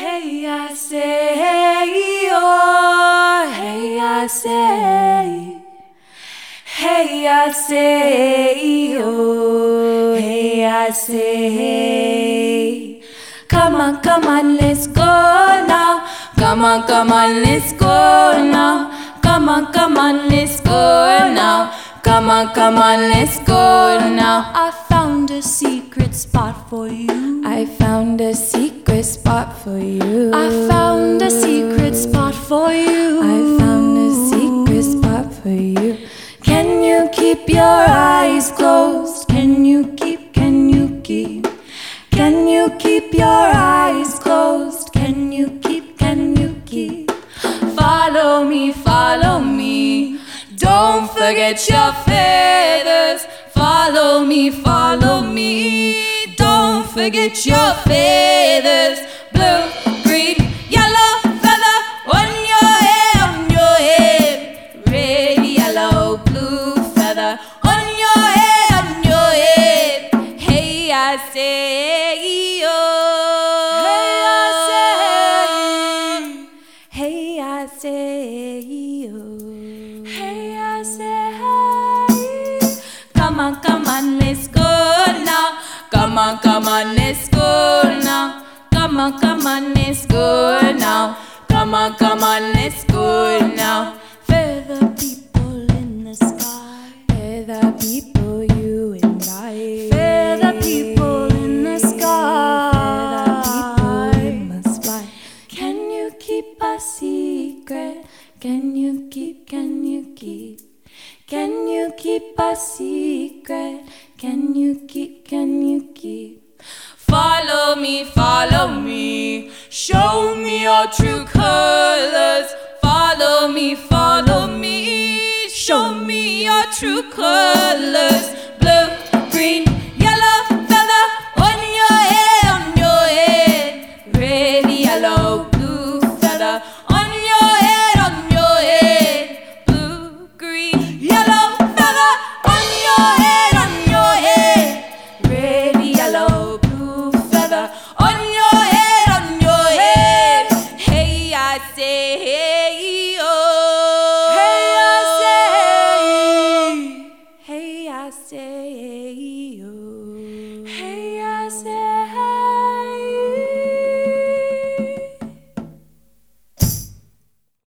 Hey, I say, oh, hey, I say, hey, I say, oh, hey, I say, come on, let's go now. Come on, let's go now. Come on, let's go now. Come on, let's go now. I found a secret spot for you. I found a secret spot for you. I found a secret spot for you. I found a secret spot for you. Can you keep your eyes closed? Can you keep your eyes closed? Can you keep Follow me, don't forget your feathers. Follow me, don't forget your feathers. Blue, green, yellow feather on your head. Red, yellow, blue feather on your head. Hey, I say, oh. Hey, I say, oh. Hey, I say, come on, let's go now. Come on, let's go now. Come on, let's go now. Come on, let's go now. Feather people in the sky. Feather people, you and I. Feather people in the sky. Feather people, we must fly. Can you keep a secret? Can you keep a secret? Can you keep? Follow me, show me your true colors. Follow me, show me your true colors.